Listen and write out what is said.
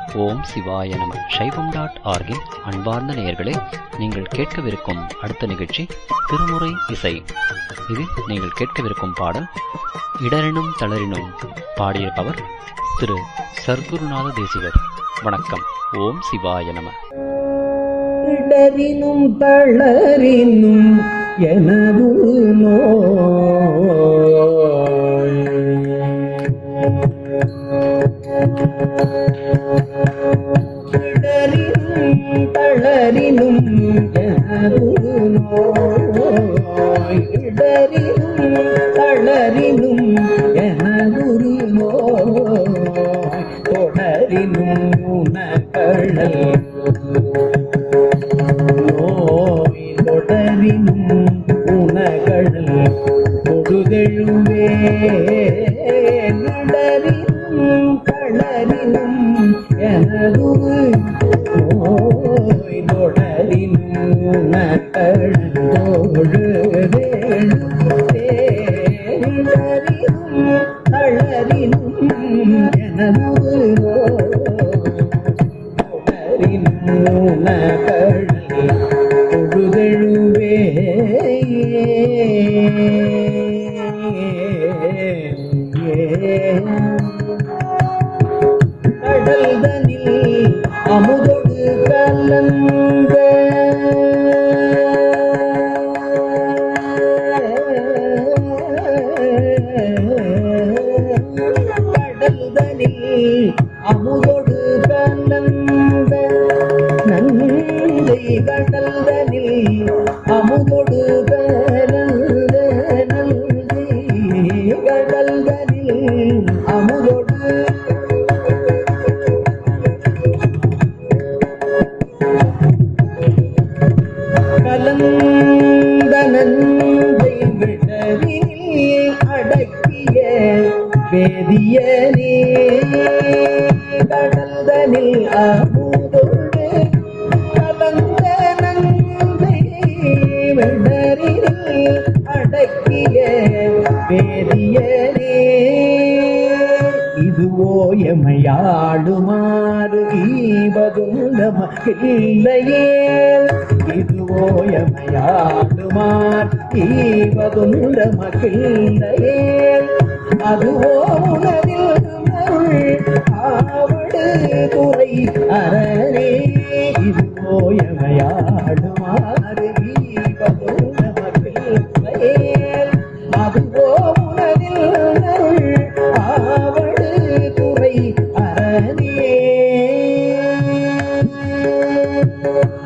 ஓம் சிவாய நம. சைவம்.org-இன் அன்பார்ந்த நேயர்களே, நீங்கள் கேட்கவிருக்கும் அடுத்த நிகழ்ச்சி திருமுறை இசை. இதில் நீங்கள் கேட்கவிருக்கும் பாடல் இடரினும் தளரினும். பாடியிருப்பவர் திரு சர்க்குருநாத தேசிகர். வணக்கம். ஓம் சிவாய நம. இடரினும் தளரினும் எனது நோய் இடரினும் தளரினும் எனது நோய் இடரினும் தளரினும் எனது நோய் தொடரினும் உனக்கழல் நோய் தொடரினும் உனகழல் தொடுதெழுவே இடரினும் தளரினும் எனது நோய் தொடரினும் உனகழல் தொடுதெழுவே இடரினும் தளரினும் எனது நோய் தொழுதெழுவே கடல்தனில் அமுதொடு கலந்த கடல்தனில் அமுதொடு கலந்த நந்தை கடல்தனில் அமுதொடு கலந்த நந்தை கடல்தனில் அமுதொடு கலந்த நந்தை விடரில் அடக்கிய வேதியனே கடல்தனில் அமுதொடு கலந்த நந்தை விடரில் அடக்கிய வேதியனே இதுவோ எமையாடுமாறு ஈவதும் நமக்கில்லையே இதுவோ எமையாடுமாறு ஈவதும் நமக்கில்லையே அதுவோ உனதில் அருள் ஆவடு துறை அரணே இதுவோ எமையாடுமாறு ஈவதும் நமக்கில்லையே அதுவோ உனதில் அருள் ஆவடு துறை அரணே